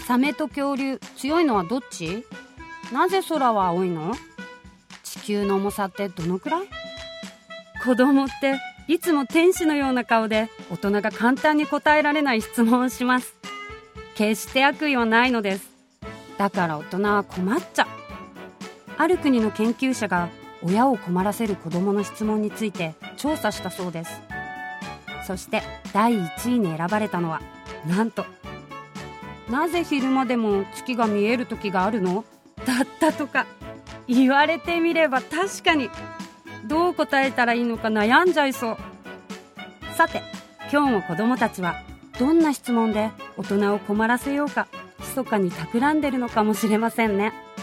サメと恐竜、強いのはどっち？なぜ空は青いの？地球の重さってどのくらい？子供っていつも天使のような顔で大人が簡単に答えられない質問をします。決して悪意はないのです。だから大人は困っちゃう。ある国の研究者が親を困らせる子供の質問について調査したそうです。そして第1位に選ばれたのは、なんと、なぜ昼間でも月が見える時があるの？だったとか。言われてみれば確かに、どう答えたらいいのか悩んじゃいそう。さて、今日も子供たちはどんな質問で大人を困らせようか密かに企んでるのかもしれませんね。